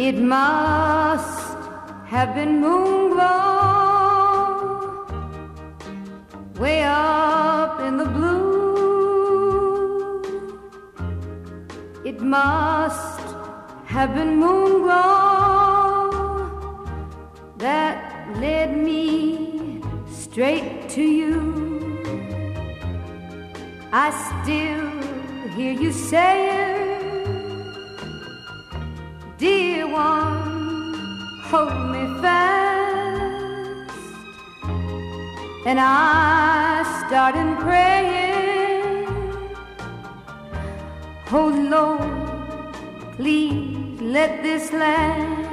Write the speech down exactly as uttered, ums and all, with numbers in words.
It must have been moon glow way up in the blue. It must have been moon glow that led me straight to you. I still hear you saying, dear one, hold me fast. And I started praying, oh Lord, please let this last.